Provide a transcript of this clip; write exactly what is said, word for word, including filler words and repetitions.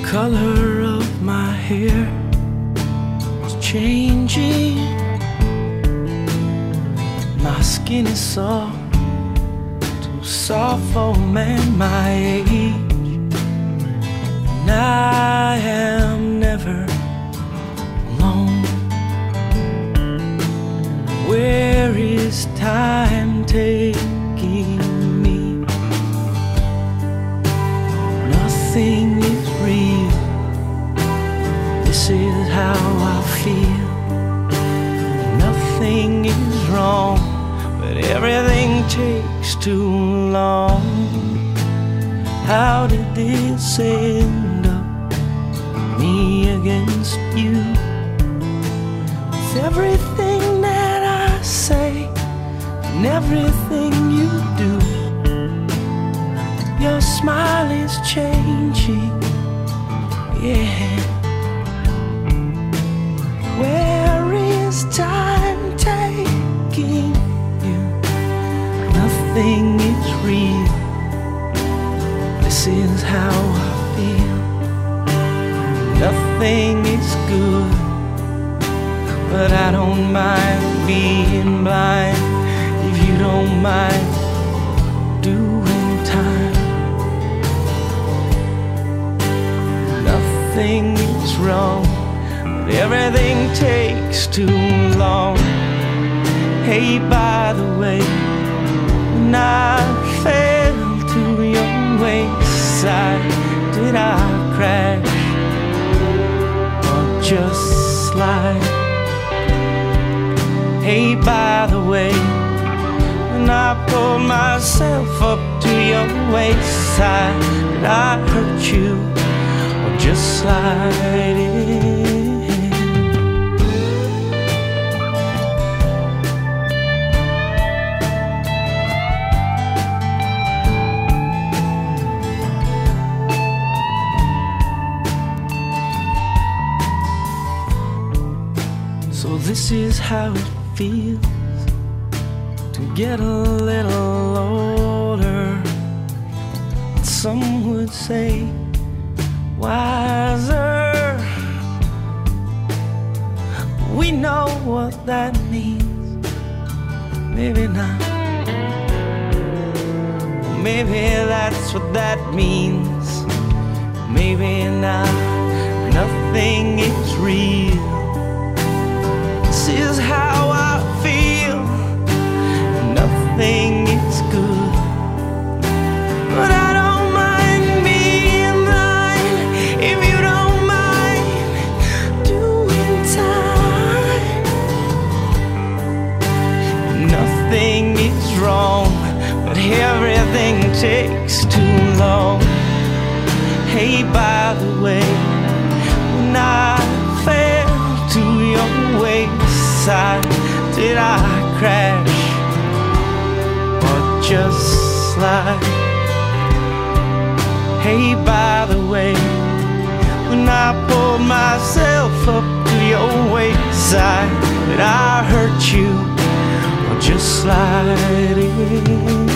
color of my hair is changing. My skin is soft, too soft for a man my age. And I am never alone. Where is time taking me? Nothing is real. This is how I feel. Nothing is wrong, but everything takes too long. How did this end up? Me against you. With everything that I say and everything you do, your smile is changing, yeah. Where is time taking you? Nothing is real. This is how I feel. Nothing is good, but I don't mind being blind if you don't mind doing time. Nothing is wrong, but everything takes too long. Hey, by the way, when I fell to your wayside, did I crash or just slide? Hey, by the way, when I pulled myself up to your wayside, did I hurt you or just slide in? So this is how it feels to get a little older. Some would say wiser. We know what that means. Maybe not. Maybe that's what that means. Maybe not. Nothing is real. This is how I feel. Nothing is good, but I don't mind being blind if you don't mind doing time. Nothing is wrong, but everything takes too long. Hey, by the way, when I fell to your wayside, did I crash or just slide? Hey, by the way, when I pulled myself up to your wayside, did I hurt you or just slide in?